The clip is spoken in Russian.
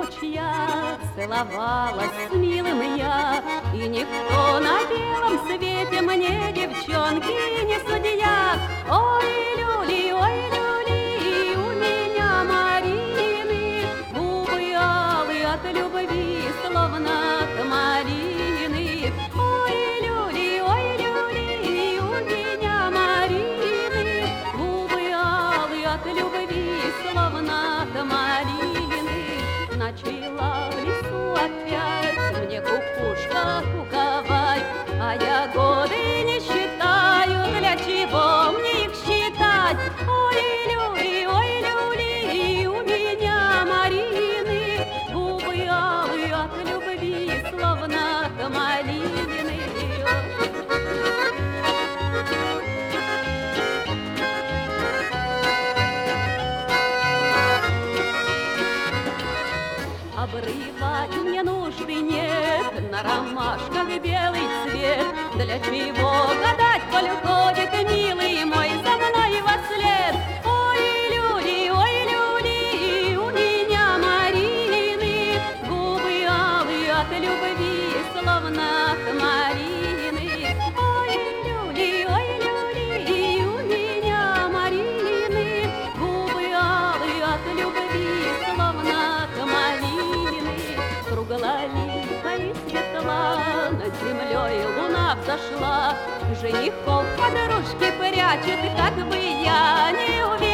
ручья целовалась с милым я, и никто на белом свете мне, девчонки, не судья. Ой, люли, у меня Марины губы алые от любви, словно тамарины. Ой, люли, у меня Марины губы алые от любви, словно тамарины. Начала в лесу опять мне кукушка куковать, а я годы не считаю, для чего мне их считать. Ой, люли, у меня Марины губы алые от любви, словно тамарины. Обрывать мне нужды нет, на ромашках белый цвет. Для чего гадать, коль ходит милый мой за мной вослед? Ой, люли, у меня Марины губы алые от любви, словно тамарины. Ой, люли, у меня Марины губы алые от любви, словно тамарины. Круглолика и светла, над землей луна взошла, женихов подружки прячет, как бы я не увидела.